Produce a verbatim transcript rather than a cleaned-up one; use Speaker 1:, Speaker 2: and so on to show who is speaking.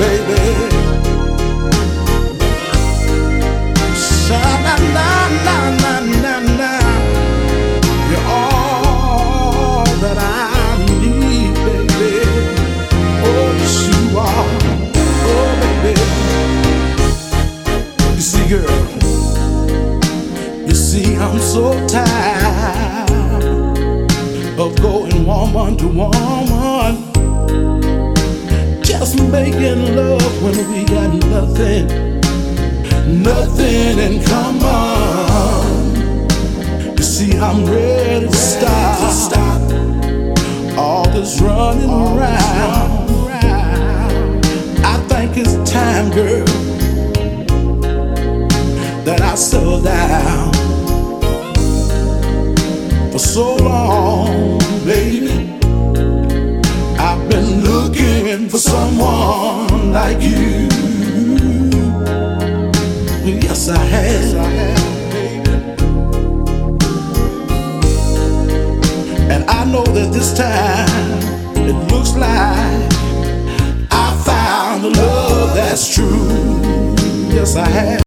Speaker 1: baby. Sha-na-na-na-na-na-na. You're all that I need, baby. Oh, yes, you are. Oh, baby. You see, girl, you see, I'm so tired of going woman to woman, just making love when we got nothing, nothing in common. You see, I'm ready to stop, stop all this running around. I think it's time, girl, that I settle down. For so long, baby, I've been looking for someone like you. Yes, I have, baby. And I know that this time it looks like I found a love that's true. Yes, I have.